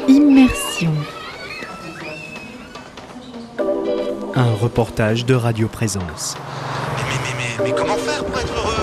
Immersion. Un reportage de Radio Présence. Mais comment faire pour être heureux ?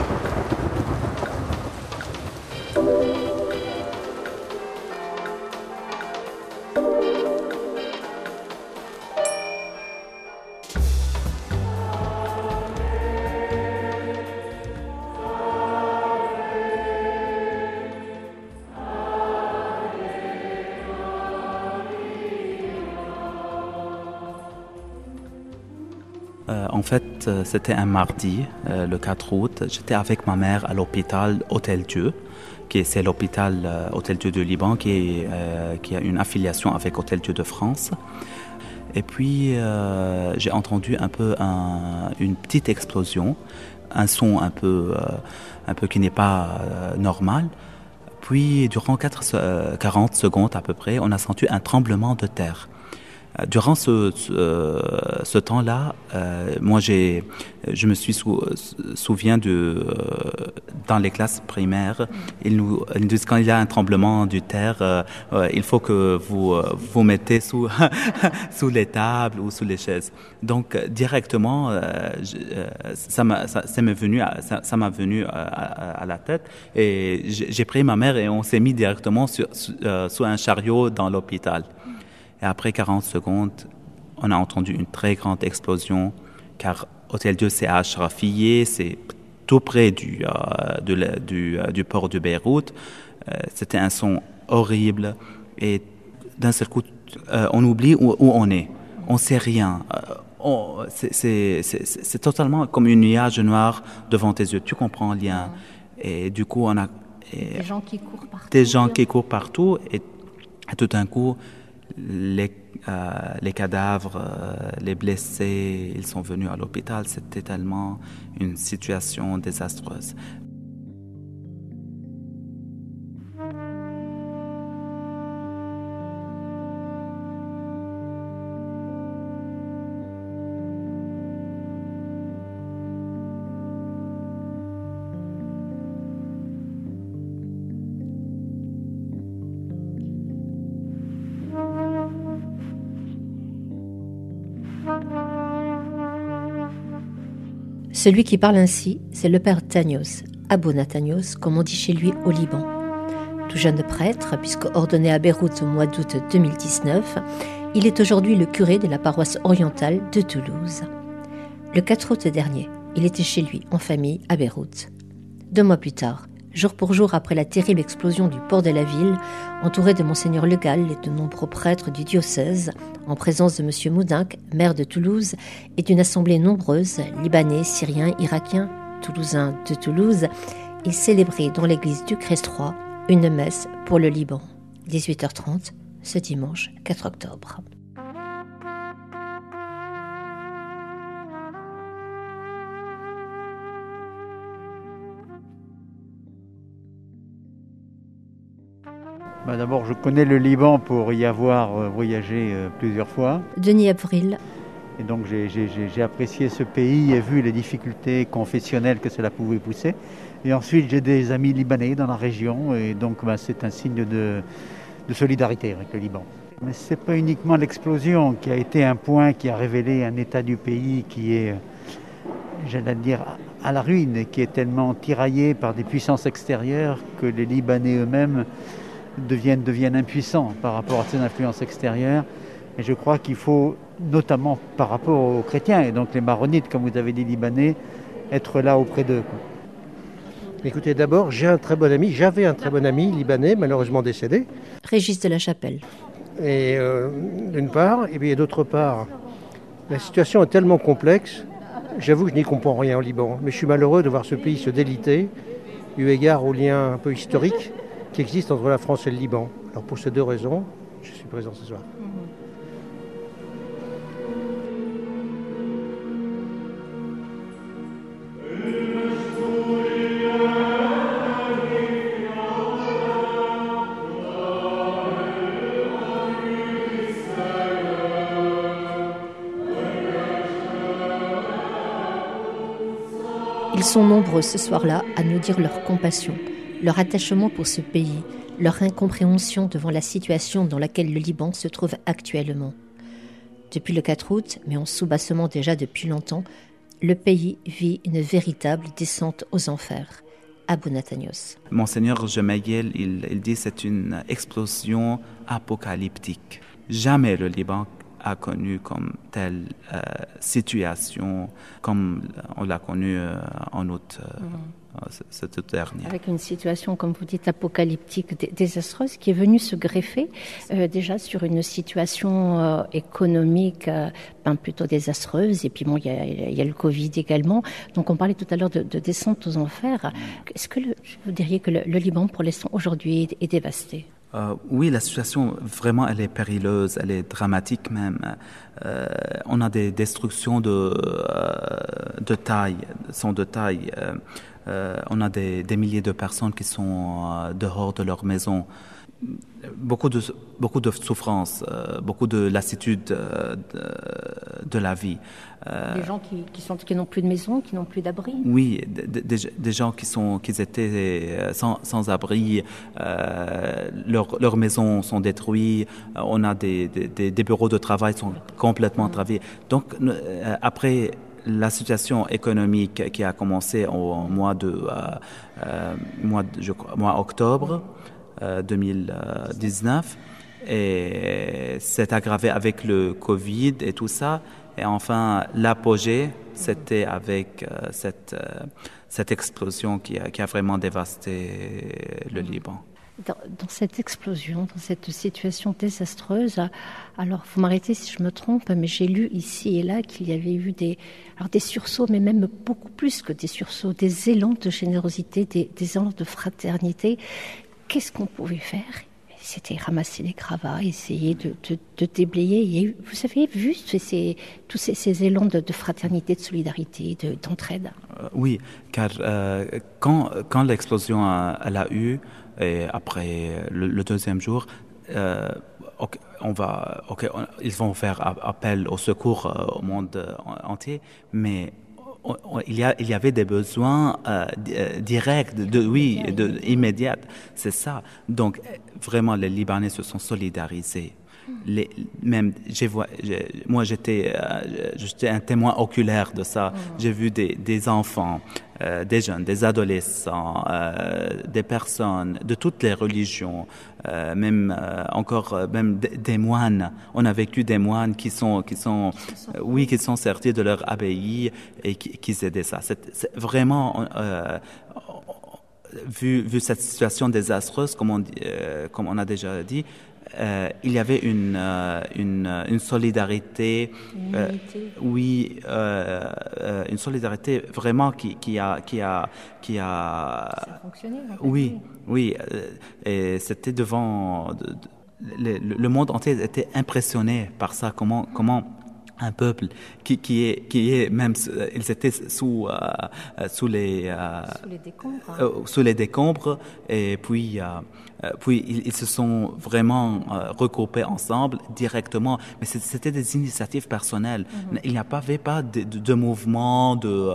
En fait, c'était un mardi, le 4 août. J'étais avec ma mère à l'hôpital Hôtel-Dieu, c'est l'hôpital Hôtel-Dieu de Liban qui a une affiliation avec Hôtel-Dieu de France. Et puis, j'ai entendu un peu une petite explosion, un son un peu qui n'est pas normal. Puis, durant 40 secondes à peu près, on a senti un tremblement de terre. Durant ce temps-là, moi je me souviens dans les classes primaires, ils nous disent quand il y a un tremblement de terre, il faut que vous mettez sous les tables ou sous les chaises. Donc directement, ça m'est venu à la tête et j'ai pris ma mère et on s'est mis directement sous un chariot dans l'hôpital. Et après 40 secondes, on a entendu une très grande explosion, car Hôtel-Dieu, c'est à Ashrafiyeh, c'est tout près du port de Beyrouth. C'était un son horrible, et d'un seul coup, on oublie où on est. On ne sait rien. C'est totalement comme un nuage noir devant tes yeux. Tu comprends rien. Et du coup, on a... Des gens qui courent partout. Des gens qui courent partout, et tout d'un coup... Les cadavres, les blessés, ils sont venus à l'hôpital. C'était tellement une situation désastreuse. Celui qui parle ainsi, c'est le père Tanios, Abouna Tanios, comme on dit chez lui au Liban. Tout jeune prêtre, puisque ordonné à Beyrouth au mois d'août 2019, il est aujourd'hui le curé de la paroisse orientale de Toulouse. Le 4 août dernier, il était chez lui, en famille, à Beyrouth. 2 mois plus tard, jour pour jour après la terrible explosion du port de la ville, entouré de Monseigneur Le Gall et de nombreux prêtres du diocèse, en présence de M. Moudinque, maire de Toulouse, et d'une assemblée nombreuse, Libanais, Syriens, Irakiens, Toulousains de Toulouse, il célébrait dans l'église du Christ-Roi une messe pour le Liban. 18h30, ce dimanche 4 octobre. D'abord, je connais le Liban pour y avoir voyagé plusieurs fois. Denis Avril. Et donc j'ai apprécié ce pays et vu les difficultés confessionnelles que cela pouvait pousser. Et ensuite, j'ai des amis libanais dans la région et donc c'est un signe de solidarité avec le Liban. Mais ce n'est pas uniquement l'explosion qui a été un point qui a révélé un état du pays qui est, j'allais dire, à la ruine et qui est tellement tiraillé par des puissances extérieures que les Libanais eux-mêmes deviennent impuissants par rapport à ces influences extérieures. Et je crois qu'il faut, notamment par rapport aux chrétiens, et donc les maronites, comme vous avez dit, libanais, être là auprès d'eux. Écoutez, d'abord, j'avais un très bon ami libanais, malheureusement décédé. Régis de la Chapelle. Et d'une part, et puis d'autre part, la situation est tellement complexe, j'avoue que je n'y comprends rien au Liban, mais je suis malheureux de voir ce pays se déliter, eu égard aux liens un peu historiques qui existe entre la France et le Liban. Alors pour ces 2 raisons, je suis présent ce soir. Ils sont nombreux ce soir-là à nous dire leur compassion, leur attachement pour ce pays, leur incompréhension devant la situation dans laquelle le Liban se trouve actuellement. Depuis le 4 août, mais en soubassement déjà depuis longtemps, le pays vit une véritable descente aux enfers. Abou Nathanios. Monseigneur Gemayel, il dit que c'est une explosion apocalyptique. Jamais le Liban a connu comme telle situation, comme on l'a connu en août. Cette dernière. Avec une situation, comme vous dites, apocalyptique, désastreuse, qui est venue se greffer déjà sur une situation économique plutôt désastreuse. Et puis bon, il y a le Covid également. Donc on parlait tout à l'heure de descente aux enfers. Est-ce que vous diriez que le Liban, pour l'instant, aujourd'hui, est dévasté ? Oui, la situation, vraiment, elle est périlleuse, elle est dramatique même. On a des destructions de taille, sont de taille. On a des milliers de personnes qui sont dehors de leur maison. Beaucoup de souffrance, beaucoup de lassitude de la vie. Des gens qui n'ont plus de maison, qui n'ont plus d'abri. Oui, des gens qui étaient sans abri, leurs maisons sont détruites, on a des bureaux de travail qui sont complètement través. Donc, après la situation économique qui a commencé au mois octobre 2019 et s'est aggravé avec le Covid et tout ça. Et enfin, l'apogée, c'était avec cette explosion qui a vraiment dévasté le Liban. Dans cette explosion, dans cette situation désastreuse, alors vous m'arrêtez si je me trompe, mais j'ai lu ici et là qu'il y avait eu des sursauts, mais même beaucoup plus que des sursauts, des élans de générosité, des élans de fraternité. Qu'est-ce qu'on pouvait faire ? C'était ramasser les gravats, essayer de déblayer. Vous avez vu tous ces élans de fraternité, de solidarité, d'entraide ? Oui, car quand l'explosion elle a eu, et après le deuxième jour, ils vont faire appel au secours au monde entier, mais il y avait des besoins directs, immédiats, c'est ça. Donc vraiment, les Libanais se sont solidarisés. Moi, j'étais un témoin oculaire de ça. J'ai vu des enfants, des jeunes, des adolescents, des personnes de toutes les religions, même des moines. On a vécu des moines qui sont sortis de leur abbaye et qui aidaient ça. C'est vraiment vu cette situation désastreuse, comme on a déjà dit. Il y avait une solidarité, une solidarité vraiment qui a Ça a fonctionné. Oui, et c'était devant le monde entier était impressionné par ça. Comment un peuple qui est même, ils étaient sous les décombres, et puis ils se sont vraiment regroupés ensemble directement, mais c'était des initiatives personnelles. Il n'y avait pas de mouvement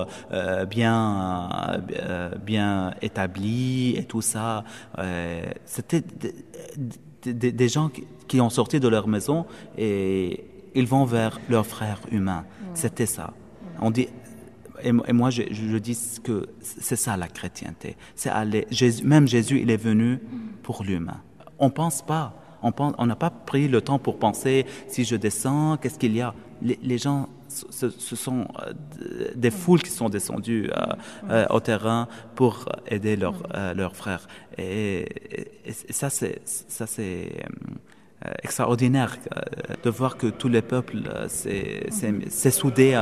bien établi et tout ça. C'était des gens qui ont sorti de leur maison et ils vont vers leurs frères humains. C'était ça. On dit, et moi je dis que c'est ça la chrétienté. C'est aller. Même Jésus, il est venu pour l'humain. On pense pas. On n'a pas pris le temps pour penser. Si je descends, qu'est-ce qu'il y a ? Les gens, ce sont des foules qui sont descendues au terrain pour aider leurs frères. Et ça c'est extraordinaire de voir que tous les peuples s'est soudé.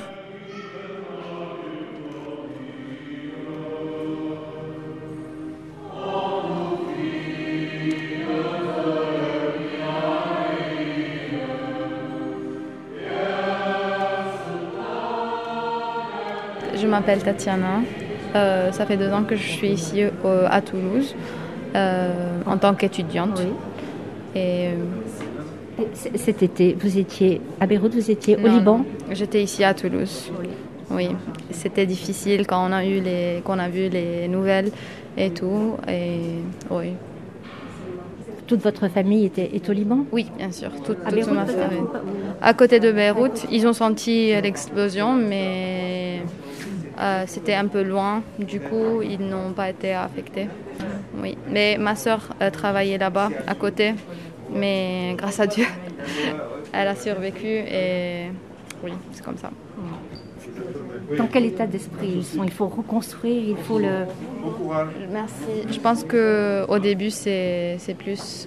Je m'appelle Tatiana. Ça fait 2 ans que je suis ici à Toulouse en tant qu'étudiante. Oui. Et cet été, vous étiez à Beyrouth, vous étiez au Liban ? Non, j'étais ici à Toulouse. Oui, c'était difficile quand on a vu les nouvelles et tout. Et oui. toute votre famille est au Liban? Oui, bien sûr, toute Beyrouth, ma peut-être, famille. ou- À côté de Beyrouth, ils ont senti l'explosion, mais c'était un peu loin. Du coup, ils n'ont pas été affectés. Oui, mais ma sœur travaillait là-bas, à côté. Mais grâce à Dieu, elle a survécu et oui, c'est comme ça. Dans quel état d'esprit ils sont? Il faut reconstruire, il faut le... Merci. Je pense qu'au début, c'est plus...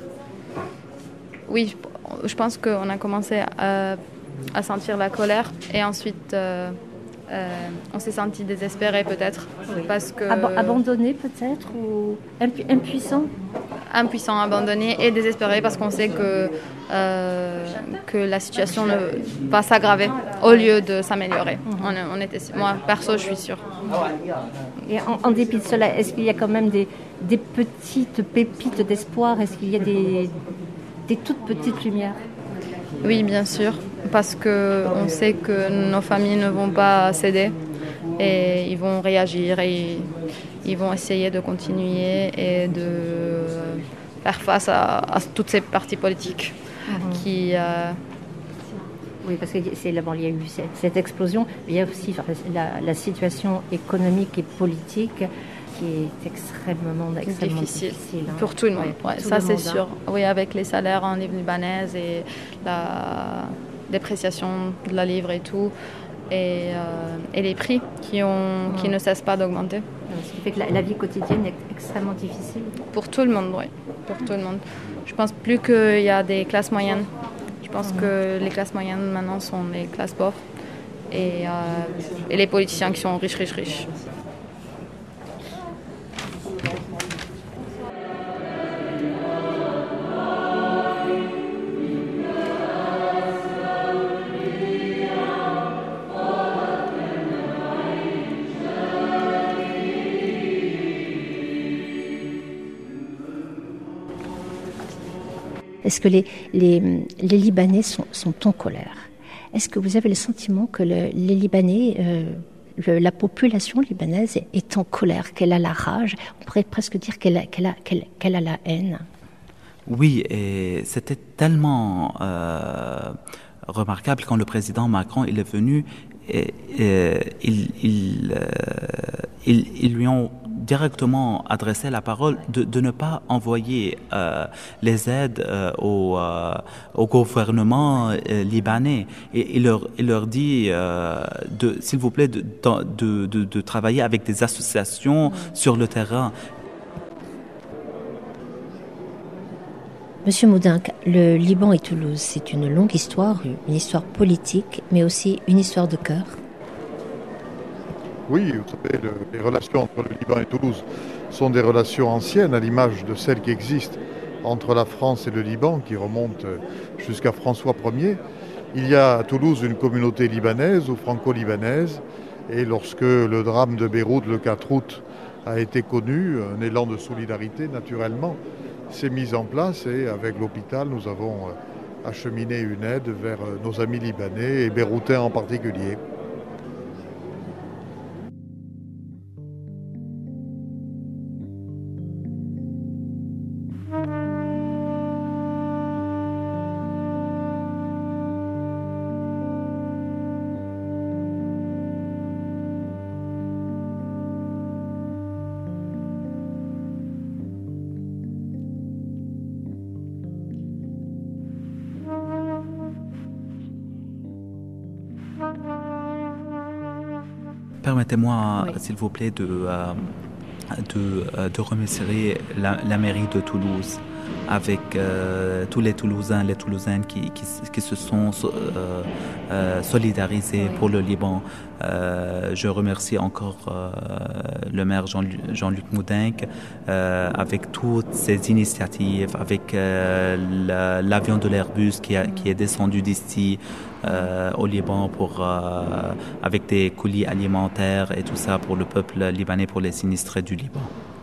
Oui, je pense qu'on a commencé à sentir la colère et ensuite on s'est senti désespéré peut-être. Oui. Parce que... Abandonné peut-être ou impuissant? Impuissant, abandonné et désespéré parce qu'on sait que la situation va s'aggraver au lieu de s'améliorer. Moi, perso, je suis sûre. Et en dépit de cela, est-ce qu'il y a quand même des petites pépites d'espoir? Est-ce qu'il y a des toutes petites lumières? Oui, bien sûr, parce qu'on sait que nos familles ne vont pas céder et ils vont réagir et ils vont essayer de continuer et de faire face à toutes ces partis politiques qui... Oui, parce qu'il y a eu cette explosion, mais il y a aussi la situation économique et politique qui est extrêmement difficile hein. Pour tout le monde. Ouais, Ouais, tout ça, le c'est monde, sûr. hein. Oui, avec les salaires en livre libanaise et la dépréciation de la livre et tout, et les prix qui ne cessent pas d'augmenter. Ce qui fait que la vie quotidienne est extrêmement difficile. Pour tout le monde, oui. Pour tout le monde. Je pense plus qu'il y a des classes moyennes. Je pense que les classes moyennes maintenant sont les classes pauvres et les politiciens qui sont riches. Est-ce que les Libanais sont en colère? Est-ce que vous avez le sentiment que les Libanais, la population libanaise est en colère, qu'elle a la rage? On pourrait presque dire qu'elle a la haine. Oui, et c'était tellement remarquable quand le président Macron il est venu. Ils lui ont directement adressé la parole de ne pas envoyer les aides au gouvernement libanais. Et il leur dit, s'il vous plaît, de travailler avec des associations sur le terrain. Monsieur Moudinque, le Liban et Toulouse, c'est une longue histoire, une histoire politique, mais aussi une histoire de cœur. Oui, vous savez, les relations entre le Liban et Toulouse sont des relations anciennes, à l'image de celles qui existent entre la France et le Liban, qui remontent jusqu'à François Ier. Il y a à Toulouse une communauté libanaise ou franco-libanaise, et lorsque le drame de Beyrouth, le 4 août, a été connu, un élan de solidarité, naturellement, s'est mis en place, et avec l'hôpital, nous avons acheminé une aide vers nos amis libanais et beyrouthais en particulier. Permettez-moi, Oui. s'il vous plaît, de remercier la mairie de Toulouse avec tous les Toulousains, les Toulousaines qui se sont solidarisés pour le Liban. Je remercie encore le maire Jean-Luc Moudinque avec toutes ces initiatives, avec l'avion de l'Airbus qui est descendu d'ici au Liban avec des colis alimentaires et tout ça pour le peuple libanais, pour les sinistrés du Liban.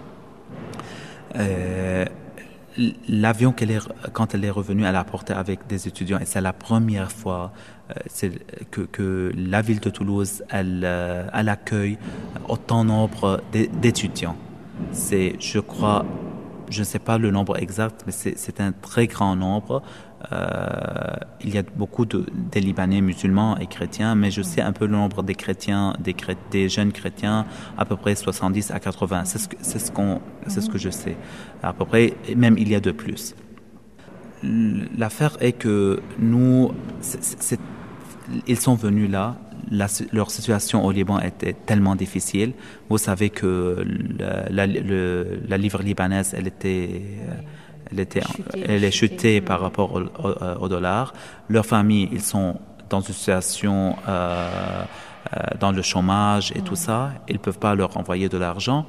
L'avion, quand elle est revenue, elle a apporté avec des étudiants, et c'est la première fois que la ville de Toulouse elle accueille autant nombre d'étudiants. C'est, je crois, je ne sais pas le nombre exact, mais c'est un très grand nombre. Il y a beaucoup des Libanais musulmans et chrétiens, mais je sais un peu le nombre des chrétiens, des jeunes chrétiens, à peu près 70 à 80. C'est ce que je sais. À peu près, même il y a de plus. L'affaire est que nous, ils sont venus là. Leur situation au Liban était tellement difficile. Vous savez que la livre libanaise, elle est chutée par rapport au dollar. Leurs familles, ils sont dans une situation dans le chômage et tout ça. Ils peuvent pas leur envoyer de l'argent.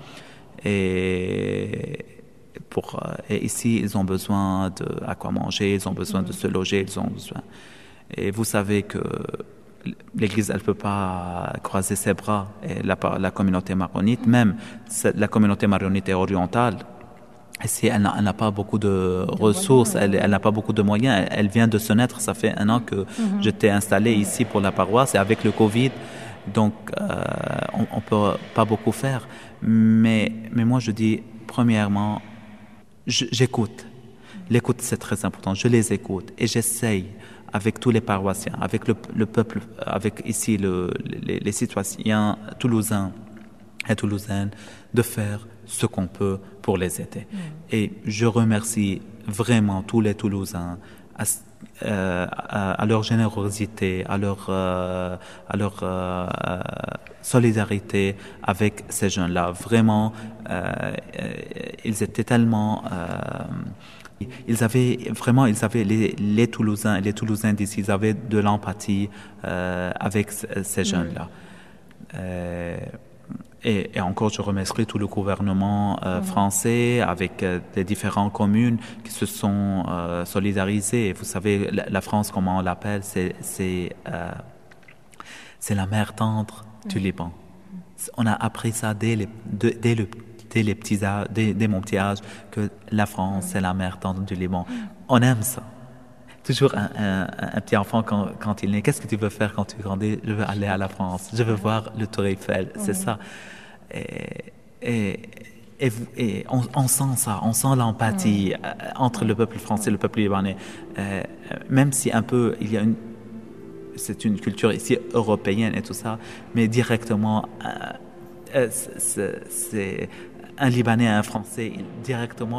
Et ici, ils ont besoin à quoi manger, ils ont besoin de se loger, Et vous savez que l'Église, elle peut pas croiser ses bras. Et la communauté maronite, même la communauté maronite orientale, ici, elle n'a pas beaucoup de ressources, elle n'a pas beaucoup de moyens. Elle vient de se naître. Ça fait 1 an que j'étais installé ici pour la paroisse, et avec le Covid, donc on peut pas beaucoup faire. Mais moi, je dis, premièrement, j'écoute. L'écoute, c'est très important. Je les écoute et j'essaye avec tous les paroissiens, avec le peuple, avec ici les citoyens toulousains et toulousaines, de faire ce qu'on peut pour les aider. Et je remercie vraiment tous les Toulousains à leur générosité, à leur solidarité avec ces jeunes-là. Vraiment, ils étaient tellement... Ils avaient les Toulousains et les Toulousains d'ici, ils avaient de l'empathie avec ces jeunes-là. Et encore, je remercie tout le gouvernement français avec les différentes communes qui se sont solidarisées. Et vous savez, la France, comment on l'appelle, c'est la mère tendre du Liban. On a appris ça dès mon petit âge, que la France, c'est la mère tendre du Liban. On aime ça. Toujours un petit enfant, quand il naît, qu'est-ce que tu veux faire quand tu grandis? Je veux aller à la France, je veux voir le Tour Eiffel, c'est ça. Et on sent ça, on sent l'empathie entre le peuple français et le peuple libanais. Même si un peu, c'est une culture ici européenne et tout ça, mais directement, c'est un Libanais et un Français, directement,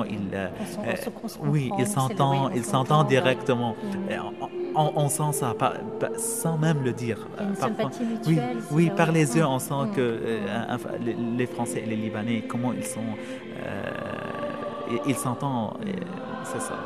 ils s'entendent directement. On sent ça, sans même le dire. Une sympathie mutuelle. Oui, par les yeux, on sent que les Français et les Libanais, comment ils sont, ils s'entendent, c'est ça.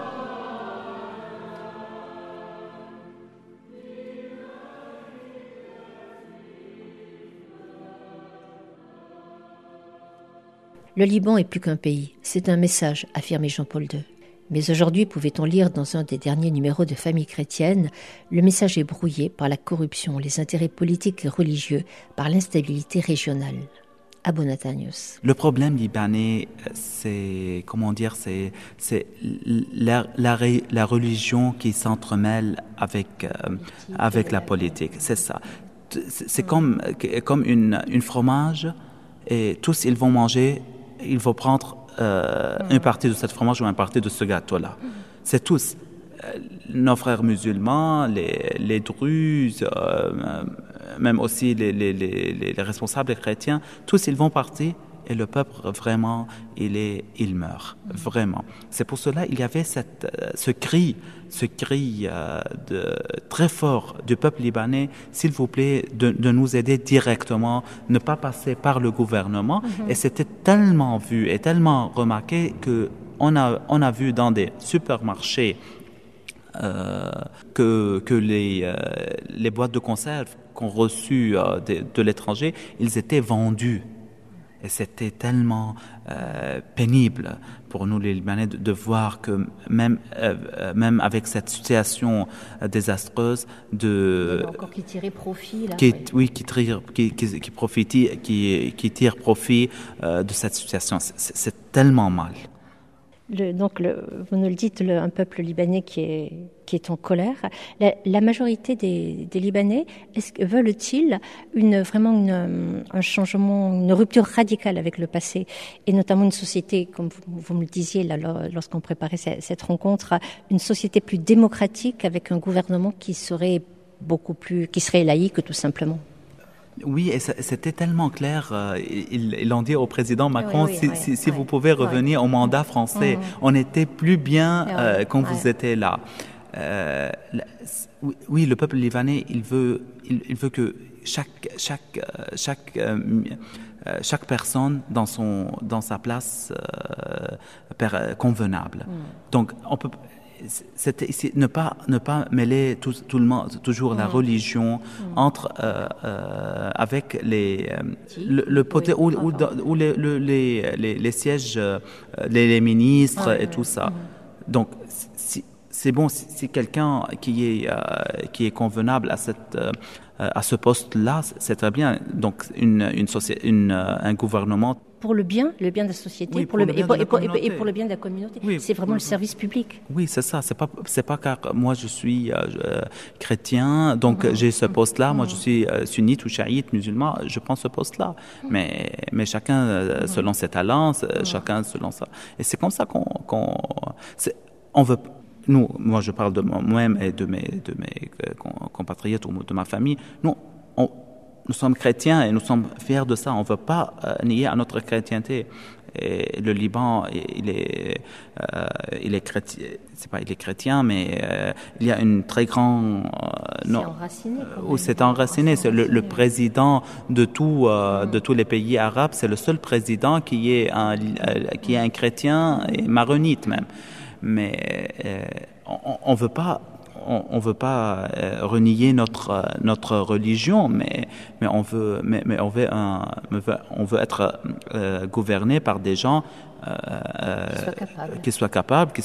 Le Liban est plus qu'un pays, c'est un message, affirmait Jean-Paul II. Mais aujourd'hui, pouvait-on lire dans un des derniers numéros de Famille chrétienne, le message est brouillé par la corruption, les intérêts politiques et religieux, par l'instabilité régionale. Abou Nathanios. Le problème libanais, c'est la religion qui s'entremêle avec la politique. C'est ça. C'est comme une fromage, et tous ils vont manger. Il faut prendre une partie de cette fromage ou une partie de ce gâteau-là. C'est tous. Nos frères musulmans, les druzes, même aussi les responsables chrétiens, tous ils vont partir et le peuple vraiment, il meurt. Vraiment. C'est pour cela qu'il y avait ce cri très fort du peuple libanais, s'il vous plaît, de nous aider directement, ne pas passer par le gouvernement. Et c'était tellement vu et tellement remarqué qu'on a vu dans des supermarchés que les boîtes de conserve qu'on reçut de l'étranger, ils étaient vendus. Et c'était tellement pénible pour nous les Libanais de voir que même avec cette situation désastreuse encore qui tirait profit là. Qui tire profit de cette situation. C'est tellement mal. Vous nous le dites, un peuple libanais qui est en colère. La majorité des Libanais veulent-ils un changement, une rupture radicale avec le passé, et notamment une société, comme vous me le disiez là, lorsqu'on préparait cette rencontre, une société plus démocratique avec un gouvernement qui serait laïque tout simplement? Oui, et c'était tellement clair. Ils l'ont dit au président Macron, si vous pouvez revenir au mandat français, on était plus bien quand vous étiez là. Oui, le peuple libanais, il veut que chaque personne dans sa place convenable. Donc, on peut. C'était ici ne pas mêler tout le monde, toujours la religion avec le côté où les sièges, les ministres et tout ça. Donc c'est bon, si quelqu'un qui est convenable à ce poste-là, c'est très bien. Donc un gouvernement pour le bien de la société, oui, et pour le bien de la communauté. Oui, c'est vraiment le service public. Oui, c'est ça. C'est pas car moi je suis chrétien, donc j'ai ce poste-là. Moi je suis sunnite ou chiite, musulman, je prends ce poste-là. Mais chacun selon ses talents, chacun selon ça. Et c'est comme ça on veut. Moi je parle de moi-même et de mes compatriotes ou de ma famille. Nous sommes chrétiens et nous sommes fiers de ça. On ne veut pas nier à notre chrétienté. Et le Liban, il est chrétien. C'est pas il est chrétien, mais il y a une très grande. C'est enraciné. C'est le président de tous les pays arabes. C'est le seul président qui est un chrétien et maronite même. Mais on veut pas renier notre religion, mais on veut être gouverné par des gens qui soient capables, qui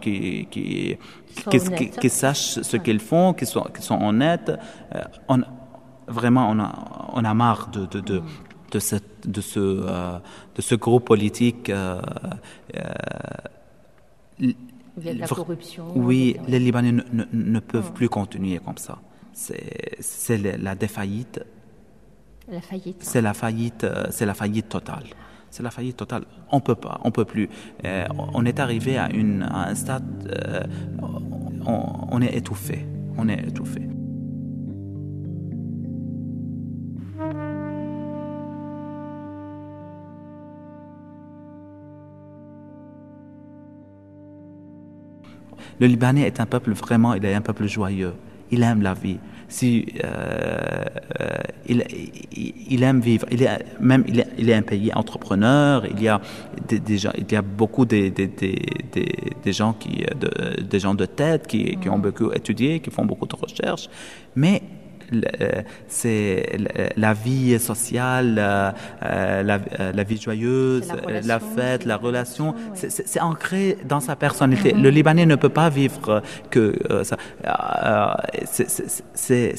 sachent ce qu'ils font, qui sont honnêtes. Vraiment, on a marre de ce groupe politique. Il y a de la corruption. Oui, les Libanais ne peuvent plus continuer comme ça. C'est la défaillite. La faillite. C'est la faillite totale. C'est la faillite totale. On peut plus. On est arrivé à un stade. On est étouffé. Le Libanais est un peuple vraiment, il est un peuple joyeux. Il aime la vie. Il aime vivre. Il est un pays entrepreneur. Il y a beaucoup des gens des gens de tête qui ont beaucoup étudié, qui font beaucoup de recherches. Mais c'est la vie sociale, la vie joyeuse, la fête, la relation. C'est ancré dans sa personnalité. Le Libanais ne peut pas vivre que ça. C'est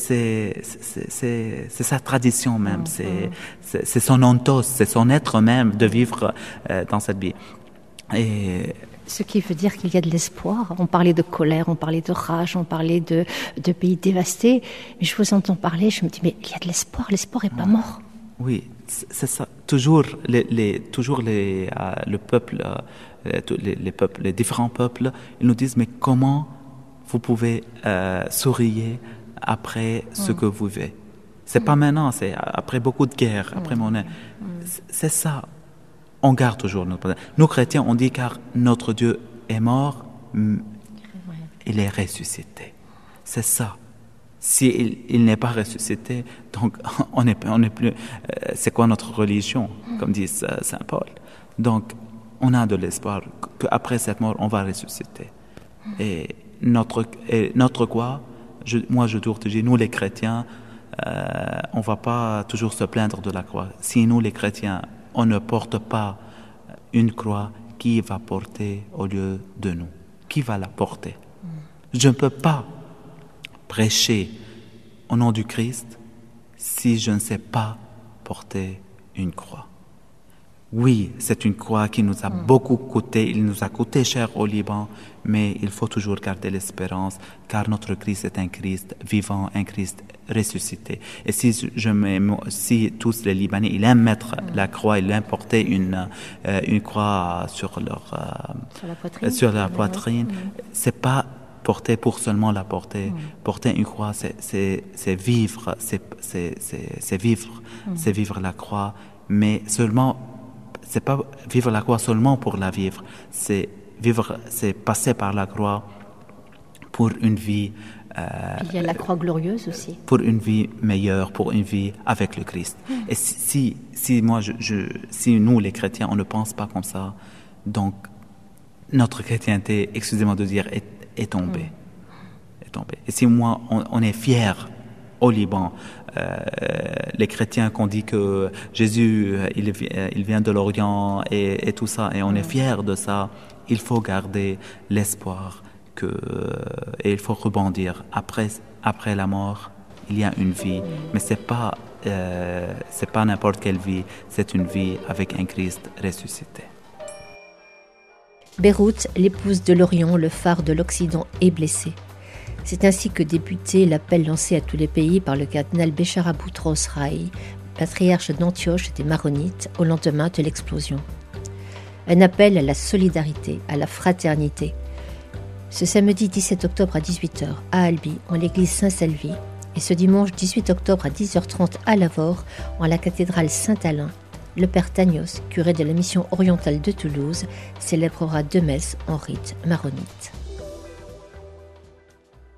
sa tradition même. C'est son ontos, c'est son être même de vivre dans cette vie. Et ce qui veut dire qu'il y a de l'espoir. On parlait de colère, on parlait de rage, on parlait de pays dévastés. Mais je vous entends parler, je me dis, mais il y a de l'espoir, l'espoir n'est pas mort. Oui, c'est ça. Toujours le peuple, les différents peuples, ils nous disent, mais comment vous pouvez sourire après ce que vous vivez? C'est pas maintenant, c'est après beaucoup de guerres, après c'est ça. On garde toujours notre... Nous, chrétiens, on dit car notre Dieu est mort, il est ressuscité. C'est ça. Il n'est pas ressuscité, donc on n'est plus... c'est quoi notre religion, comme dit Saint Paul? Donc, on a de l'espoir qu'après cette mort, on va ressusciter. Et notre quoi? Moi, je dois te dire, nous, les chrétiens, on ne va pas toujours se plaindre de la croix. Si nous, les chrétiens, on ne porte pas une croix, qui va porter au lieu de nous? Qui va la porter? Je ne peux pas prêcher au nom du Christ si je ne sais pas porter une croix. Oui, c'est une croix qui nous a beaucoup coûté, il nous a coûté cher au Liban, mais il faut toujours garder l'espérance, car notre Christ est un Christ vivant, un Christ ressuscité. Et si tous les Libanais, ils aiment mettre la croix, ils aiment porter une croix sur la poitrine, c'est pas porter pour seulement la porter. Porter une croix, c'est vivre, c'est vivre la croix, mais seulement. C'est pas vivre la croix seulement pour la vivre, c'est passer par la croix pour une vie. Puis il y a la croix glorieuse aussi. Pour une vie meilleure, pour une vie avec le Christ. Et si nous les chrétiens, on ne pense pas comme ça, donc notre chrétienté, excusez-moi de dire, est tombée. Est tombée. Et si moi, on est fiers au Liban, les chrétiens qu'on dit que Jésus il vient de l'Orient et tout ça, et on est fiers de ça, il faut garder l'espoir et il faut rebondir. Après la mort, il y a une vie, mais c'est pas n'importe quelle vie, c'est une vie avec un Christ ressuscité. Beyrouth, l'épouse de l'Orient, le phare de l'Occident, est blessée. C'est ainsi que débutait l'appel lancé à tous les pays par le cardinal Béchara Boutros Ghali, patriarche d'Antioche des Maronites, au lendemain de l'explosion. Un appel à la solidarité, à la fraternité. Ce samedi 17 octobre à 18h à Albi, en l'église Saint-Salvi, et ce dimanche 18 octobre à 10h30 à Lavore, en la cathédrale Saint-Alain, le père Tagnos, curé de la mission orientale de Toulouse, célébrera 2 messes en rite maronite.